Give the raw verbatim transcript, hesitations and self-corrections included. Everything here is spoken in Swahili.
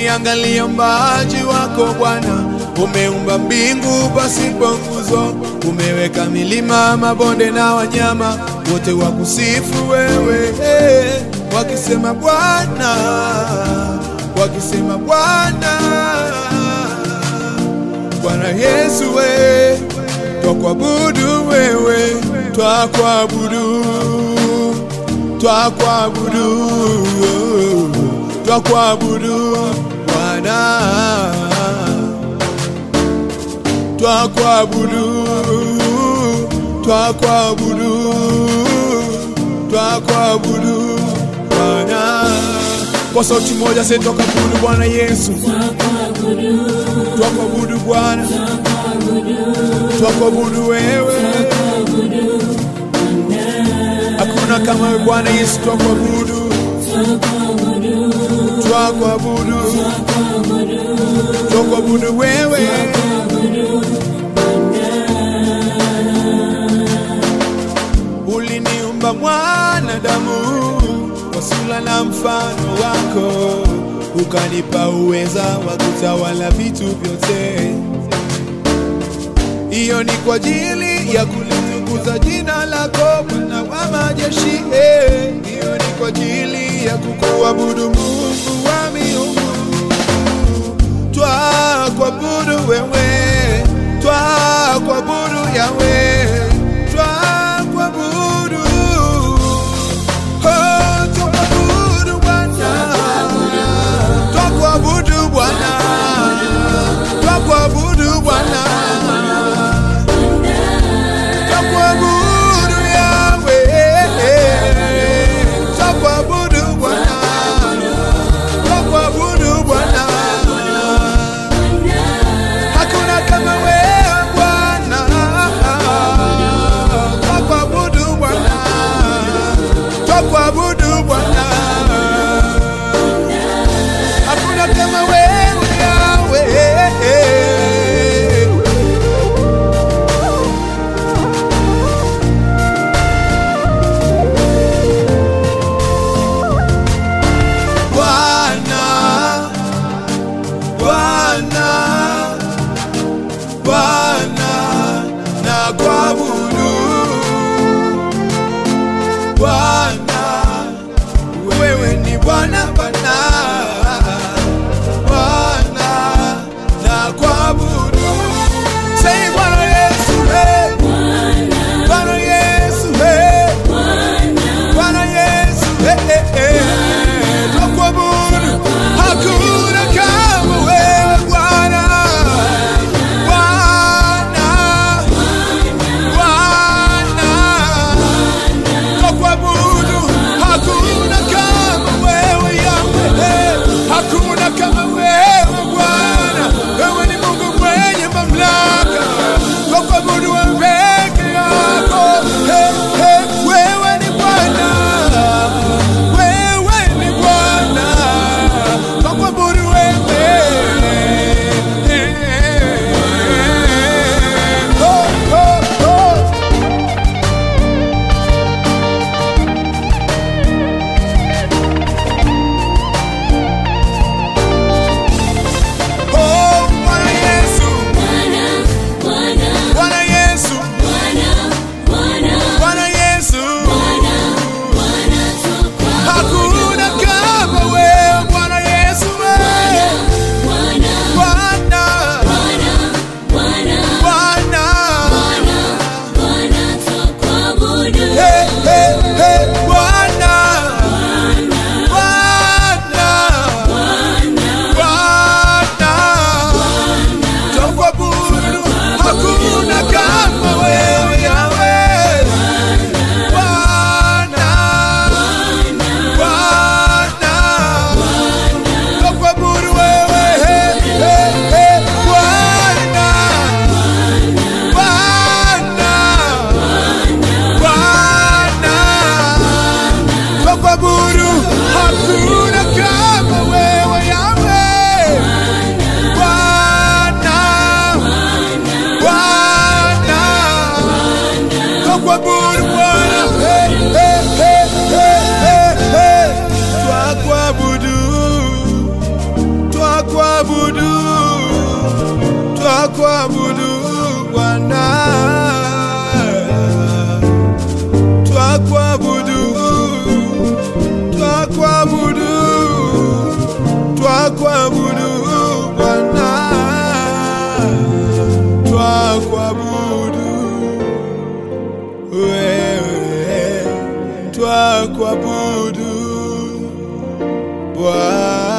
Niangalia mbaji wako Bwana, umeumba mbingu pasipo nguzo, umeweka milima, mabonde na wanyama wote wakusifu wewe, hey, wakisema Bwana, wakisema Bwana. Bwana Yesu we, twakuabudu wewe, twakuabudu, twakuabudu, twakuabudu Bwana, twakuabudu, twakuabudu, twakuabudu Bwana. Kwa sauti moja sasa twakuabudu Bwana Yesu, twakuabudu Bwana, twakuabudu wewe, hakuna kama wewe Bwana Yesu, twakuabudu, twakuabudu, twakuabudu wewe. Uliniumba mwanadamu kwa sura na mfano wako, ukanipa uweza wa kutawala vitu vyote. Hiyo ni kwa ajili ya kulitukuza jina lako Bwana wa majeshi. Hiyo ni kwa ajili ya kukuabudu Mungu wa miungu. Twakuabudu wewe, twakuabudu Yahweh, twakuabudu, oh, twakuabudu Bwana, twakuabudu Bwana, twakuabudu Bwana, twakuabudu Yahweh, twakuabudu Bwana, twakuabudu Bwana. Hakuna kama wewe Bwana, twakuabudu Bwana, twakuabudu Bwana. Hakuna kama wewe Yahweh. Bwana, Bwana, Bwana, nakuabudu Bwana, wewe ni Bwana, Bwana, Bwana, nakuabudu. Say Bwana Yesu, hey, Bwana Yesu, hey, Bwana Yesu, hey, hey, hey, nakuabudu. Hakuna kama wewe Bwana, Bwana, Bwana, nakuabudu. Hakuna kama wewe Yahweh, hakuna kama wewe Bwana. Wewe ni Mungu mwenye mamlaka, nakuabudu wewe peke yako. Hey, hey, wewe ni Bwana, wewe ni Bwana, nakuabudu wewe. Oh, oh, oh. Oh, Bwana Yesu, Bwana Yesu, Bwana Yesu, hakuna kama wewe Bwana Yesu, wewe Bwana, Bwana, hey, hey, hey, Bwana, Bwana, Bwana, twakuabudu. Hakuna kama wewe Yahweh, Bwana, Bwana, twakuabudu wewe, hey, hey, hey, Bwana, Bwana, Bwana, twakuabudu. Hakuna kama wewe Yahweh, Bwana, Bwana, twakuabudu Bwana, hey, hey, hey, hey, hey, hey. Twakuabudu, twakuabudu kuabudu Bwana.